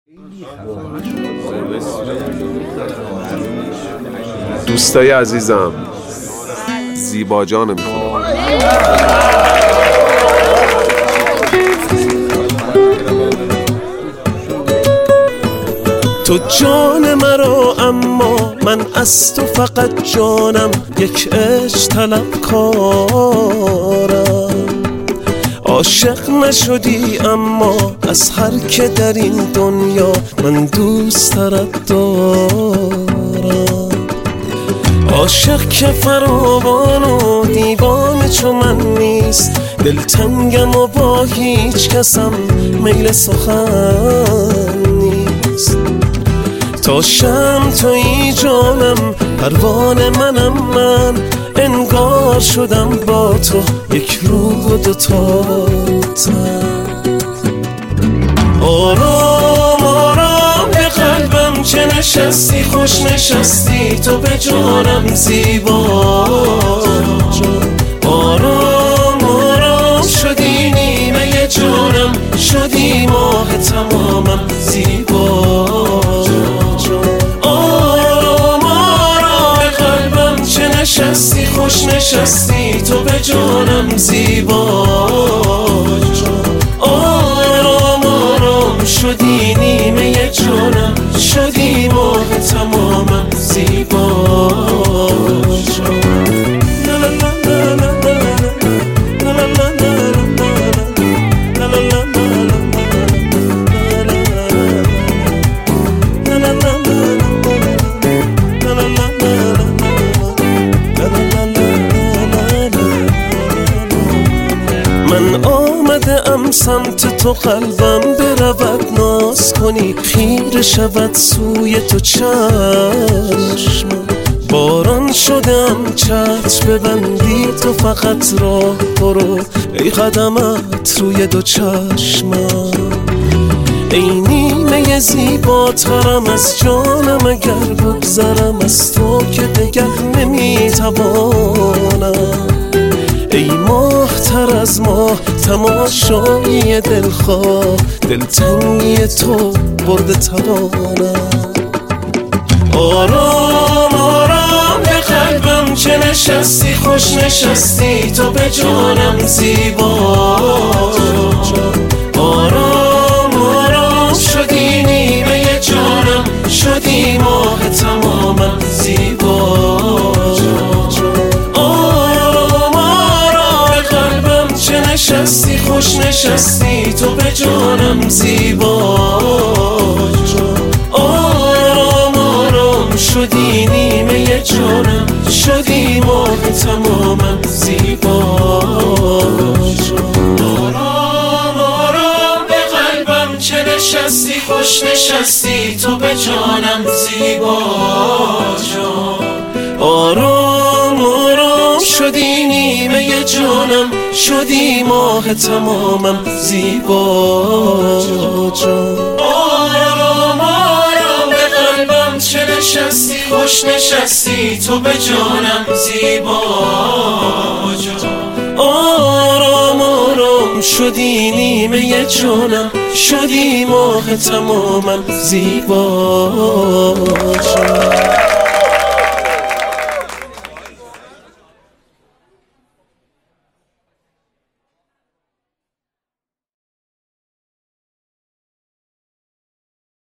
دوستای عزیزم، زیبا جان میخوام. تو جان مرا اما من از تو فقط جانم، یک عشق طلبکارم. عاشق نشدی اما از هر که در این دنیا من دوست ترت دارم. عاشق که فراوان و دیوانه چو من نیست، دلتنگم و با هیچ کسم میل سخن نیست. تا شم تویی جانم، پروانه منم من، انگار شدم با تو یک روح و دوتا تن. آرام آرام به قلبم چه نشستی، خوش نشستی تو به جانم زیبا. آرام آرام شدی نیمه جانم، شدی ماه تمامم زیبا. نشستی خوش نشستی تو به جانم زیبا. آرام آرام شدی نیمه جانم، شدی ماه تمامم زیبا. من آمده ام سمت تو، قلبم برود ناز کنی، خیره شود سوی تو چشم. باران شدم چتر ببندی تو فقط راه برو، ای قدمت روی دو چشمم. ای نیمه زیباترم از جانم، اگر بگذرم از تو که دگر نمیتوانم. ای ماه تر از ماه تماشایی دلخواه، دلتنگی تو برده توانم. آرام آرام به قلبم چه نشستی، خوش نشستی تو به جانم زیبا. آرام آرام شدی نیمه جانم، شدی ماه تمامم زیبا. نشستی خوش نشستی تو به جانم زیبا. آرام آرام شدی نیمه جانم، شدی ماه تمامم زیبا. آرام آرام به قلبم چه نشستی، خوش نشستی تو به جانم زیبا. آرام آرام شدی نیمه جانم، شدی ماه تمامم زیبا. آرام آرام به قلبم چه نشستی، خوش نشستی تو به جانم زیبا. آرام آرام شدی نیمه جانم، شدی ماه تمامم زیبا.